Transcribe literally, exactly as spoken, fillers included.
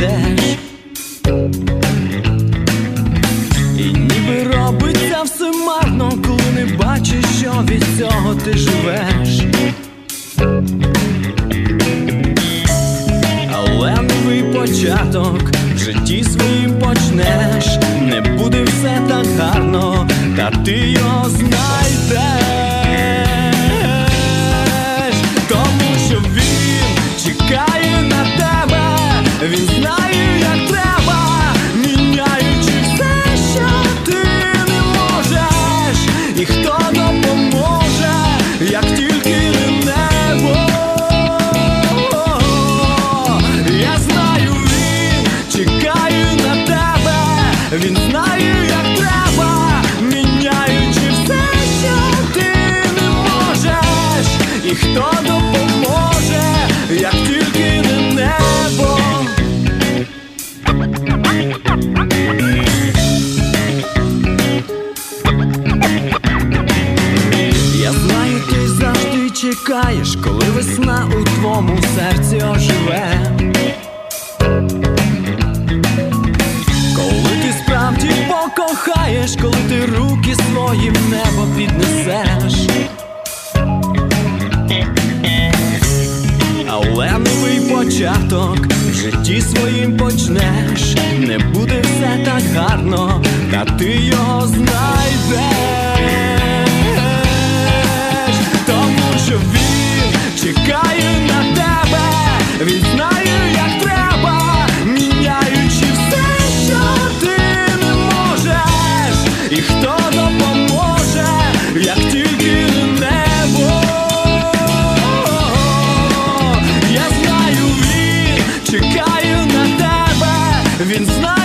знайдеш. І ніби робиться все марно, коли не бачиш, що від цього ти живеш. Але новий початок в житті своїм почнеш. Не буде все так гарно, та ти його знайдеш. Тому що він чекає на тебе, він знає, як треба, міняючи все, що ти не можеш. І хто допоможе, як тільки не небо. Я знаю, він чекає на тебе, він знає, як треба, міняючи все, що ти не можеш. І хто допоможе, як тільки не небо. Я знаю, ти завжди чекаєш, коли весна у твоєму серці оживе. Коли ти справді покохаєш, коли ти руки свої в небо піднесеш. Але новий початок в житті своїм почнеш. Не буде все так гарно, та ти його знайдеш. Тому що він чекає на тебе, він знає, як треба, міняючи все, що ти не можеш. І хто допоможе, як тільки не небо. Я знаю, він чекає на тебе, він знає.